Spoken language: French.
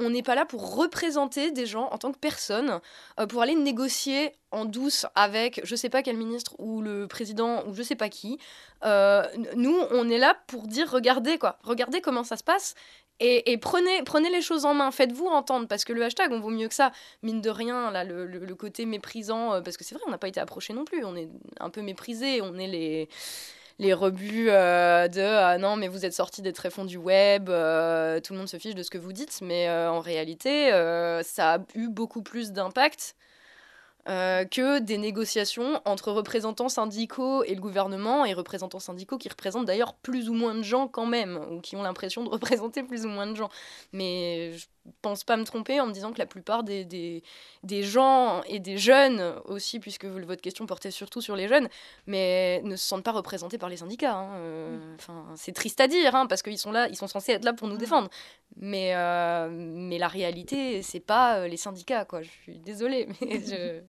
on n'est pas là pour représenter des gens en tant que personne, pour aller négocier en douce avec je sais pas quel ministre ou le président ou je sais pas qui. Nous, on est là pour dire regardez quoi, regardez comment ça se passe. Et prenez les choses en main, faites-vous entendre, parce que le hashtag, on vaut mieux que ça. Mine de rien, là, le côté méprisant, parce que c'est vrai, on n'a pas été approchés non plus, on est un peu méprisés, on est les rebuts de non mais vous êtes sortis des tréfonds du web, tout le monde se fiche de ce que vous dites, mais en réalité ça a eu beaucoup plus d'impact que des négociations entre représentants syndicaux et le gouvernement, et représentants syndicaux qui représentent d'ailleurs plus ou moins de gens quand même, ou qui ont l'impression de représenter plus ou moins de gens. Mais je pense pas me tromper en me disant que la plupart des gens, et des jeunes aussi, puisque votre question portait surtout sur les jeunes, mais ne se sentent pas représentés par les syndicats. Enfin, c'est triste à dire, parce qu'ils sont là, ils sont censés être là pour nous défendre. Mais la réalité, c'est pas les syndicats, quoi. Je suis désolée, mais